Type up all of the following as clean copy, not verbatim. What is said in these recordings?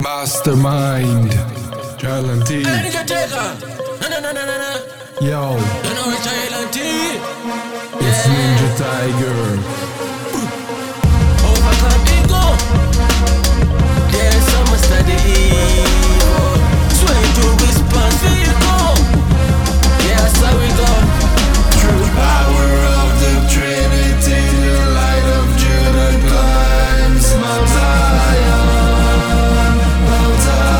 Mastermind, Jalen T. Yo, it's Ninja Tiger. Overcome ego. There's so much study evil. Sway to response vehicle. Yeah, that's how we go. True power of the Trinity, the light of Judah climbs Mount Zion, Mount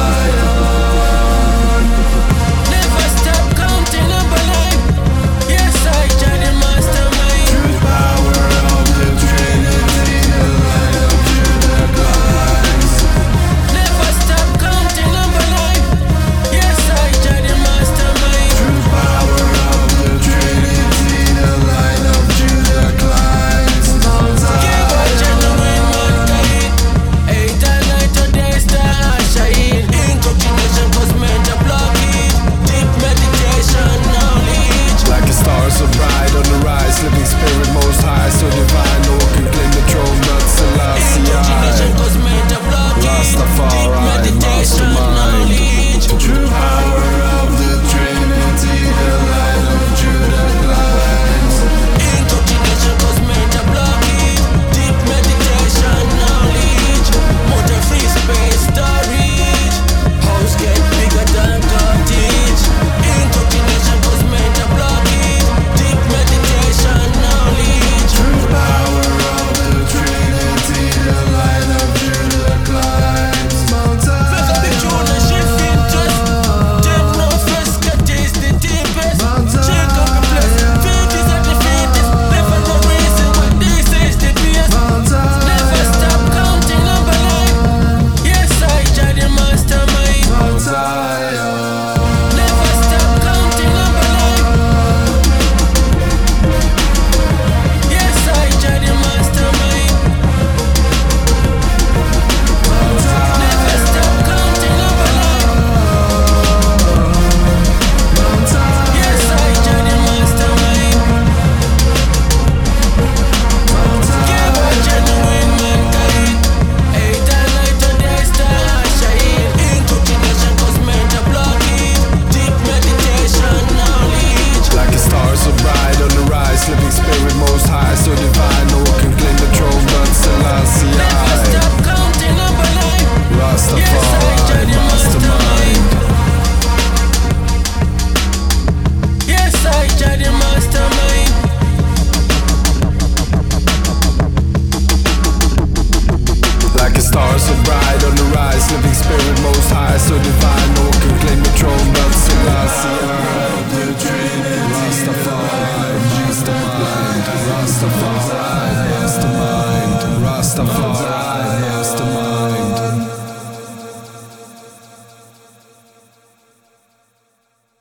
Zion. Never stop counting number line. Yes, I try the mastermind. True power of the Trinity, the light of Judah climbs. Never stop counting number line. Yes, I try the mastermind. True power of the Trinity, the light of Judah climbs Mount Give a Zion. genuine mankind. 8 and 9 today star shine. Incognation cause men to block it. Deep meditation knowledge. Like a star so bright on the rise, living spirit most high, so divine, no one can claim the throne, not Incognation Selassie. cause men to block it. Rastafari, Deep meditation mastermind. knowledge. True power of the Trinity, the light of Judah climbs. Incognation cause men to block it. Deep meditation knowledge. Motor free space storage. House get bigger than cottage. Incognation cause men to block it. Deep meditation knowledge. True power of the Trinity, the light of Judah climbs Mount Look at the tune and shift interest. Them no first cut is the deepest. Check up the place. Feet is at the fittest. Never no reason but this is the best. Never stop counting number line. Yes, I try the mastermind. Mount Zion. Never stop counting number line. Yes, I try the mastermind. Never stop counting number line. Yes, I try the mastermind. Give a genuine mankind. 8 and 9 today star shine. Incognation cause men to block it. Deep meditation knowledge. Like a star so bright on the rise, living spirit most high, so divine, no one can claim the throne, but Never Selassie. stop counting number line. Yes, I try Rastafari, the mastermind. Yes, I try the mastermind. Like a star so bright on the rise, living spirit most high, so divine, no one can claim the throne, but Selassie. The Trinity, Rastafari, mastermind. Rastafari, mastermind. Rastafari,